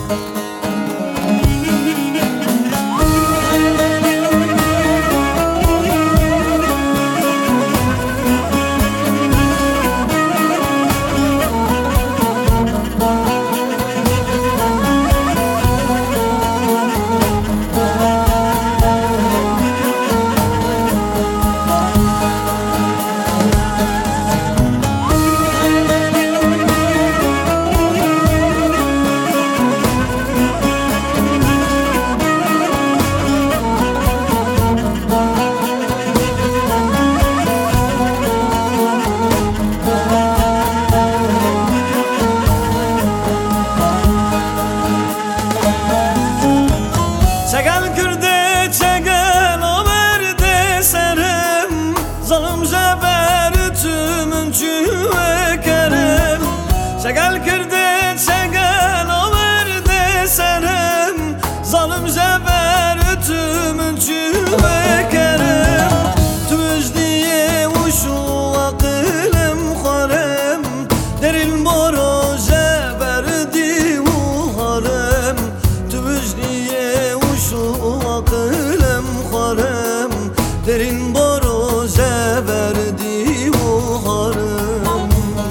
Çekel kürde çekel averde serim, zalim zeber tümün çüvekerim. Çekel kürde çekel averde serim, zalim zeber tümün çüvekerim. Tümüz diye uşu akılım harem, deril moro zeber di uharem. Tümüz diye akılım harem, derin boru zeberdi uharım.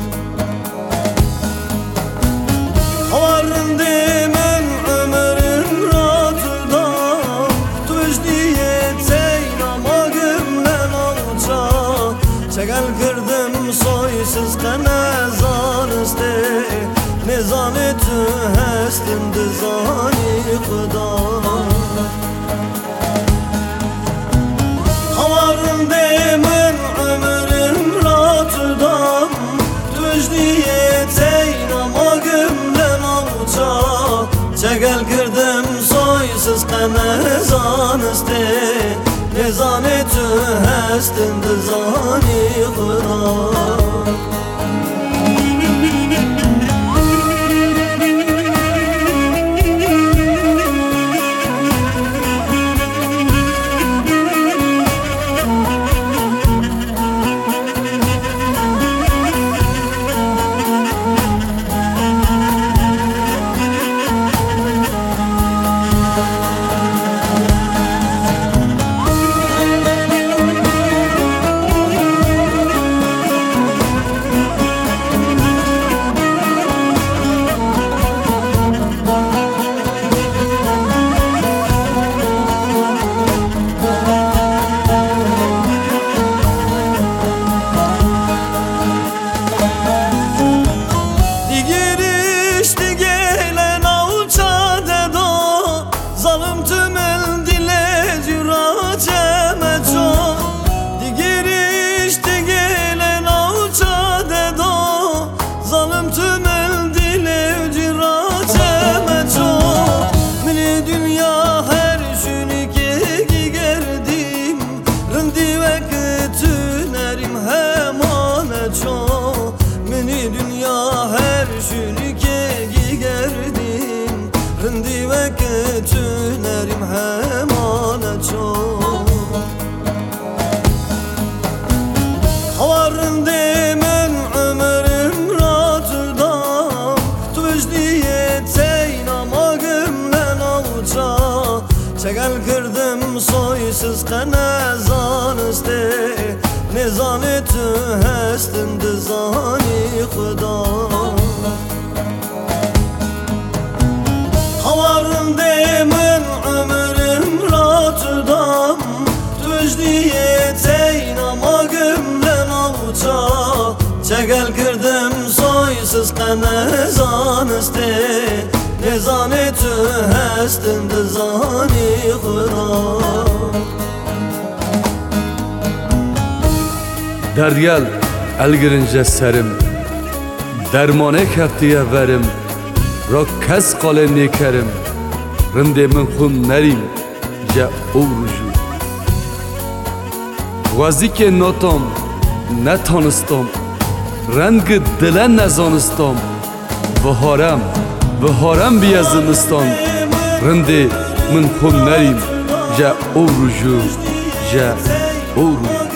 Havarım demen ömrüm ratıda, tüz diye teynama gümlen alca. Çekel kırdım soysuz kanezan iste, nezanetü hestim dizani kıda. Havarım demin ömrüm ratıdam, düz diye teynama gümlen alca. Çekel kırdım soysuz kanezan iste, nezanetü hestim dizani kıda. Rindi ve kötünerim hemane çok. Havarım demen ömrüm ratıdam, tüz diye teynama gümlen alca. Çekel kırdım soysuz kanezan iste, nezanetü hestim dizani kıda. Havarım demin ömrüm ratıdam, düz diye teynama gümlen alca. Çekel kırdım soysuz kanezan iste, nezanetü hestim dizani kıda. Derd gel el girince serim, dermane keftiye verim. Ra kes kale nekerim, rinde min xun nerim ja oruju. Vazike notam ne tanıstam, rengi dile nezanistam. Viharem biye zimistan, rinde min xun nerim ja oruju, ja oruju.